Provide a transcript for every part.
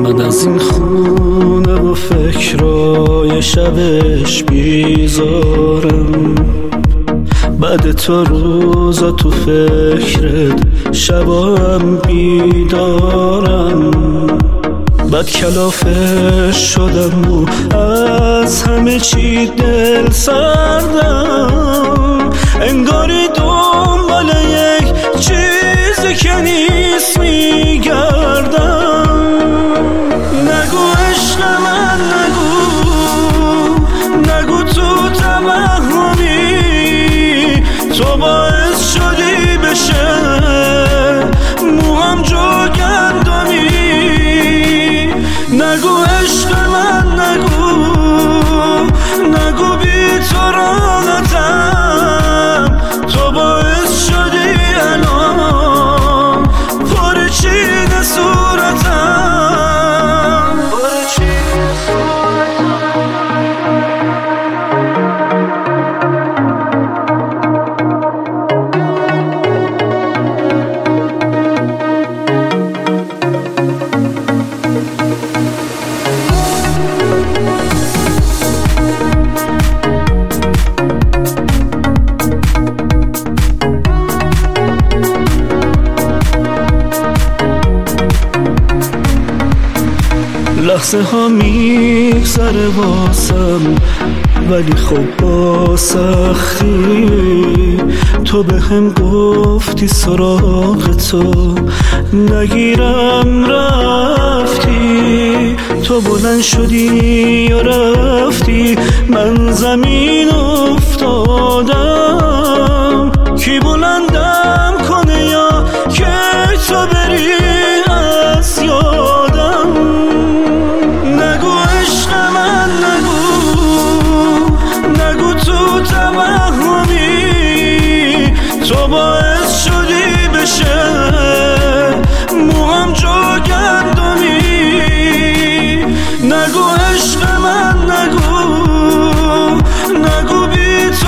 من از این خونه و فکرای شبش بیزارم، بعد تو روزا تو فکرت شبام بیدارم. بعد کلافش شدم و از همه چی دل سردم، انگاری دنبال یک چیزی که نیست میگردم. نگو عشق من، نگو تو توهمی، تو باعث شدی بشه موام جوگندمی. نگو عشق من، نگو بی تو راحتم، تو باعث شدی الان پرچین صورتم. لحظه ها میگذره واسم، ولی خب با سختی تو به هم گفتی سراغ تو نگیرم رفتی. تو بلند شدی و رفتی، من زمین افتادم. کی بلندم کنه یا که تو بری از یادم. نگو عشق من، نگو تو توهمی، تو باعث شدی بشه موام جوگندمی. نگو عشق من، نگو بی تو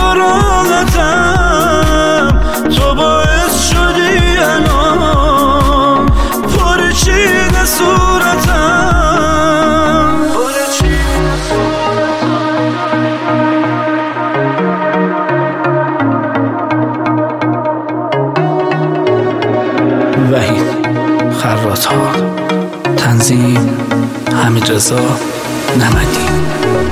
راحتم، تو باعث شدی الان پرچین صورتم. وحید خراط‌ها، تنظیم حمیدرضا نمدی.